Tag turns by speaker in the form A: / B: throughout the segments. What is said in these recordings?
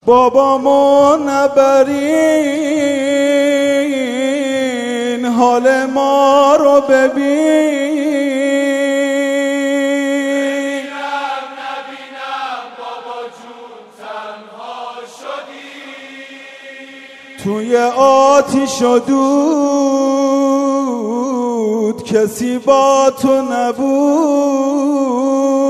A: بابامو نبرین، حال ما رو ببین.
B: نبینم بابا جون تنها شدی،
A: توی آتیش و دود کسی با تو نبود.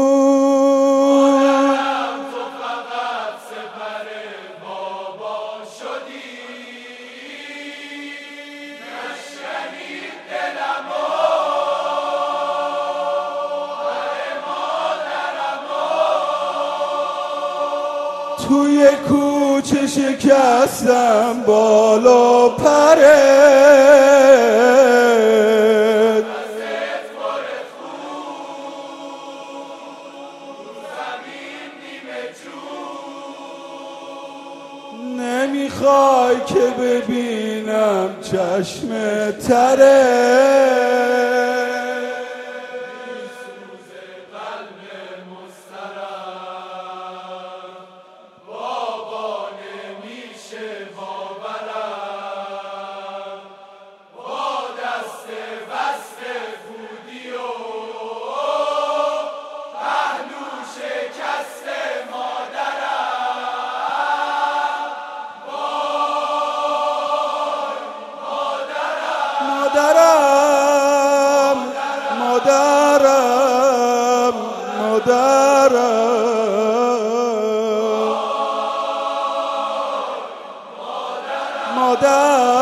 A: توی کوچه شکستم بالا پرت، نمیخوای که ببینم چشم ترت. مادرم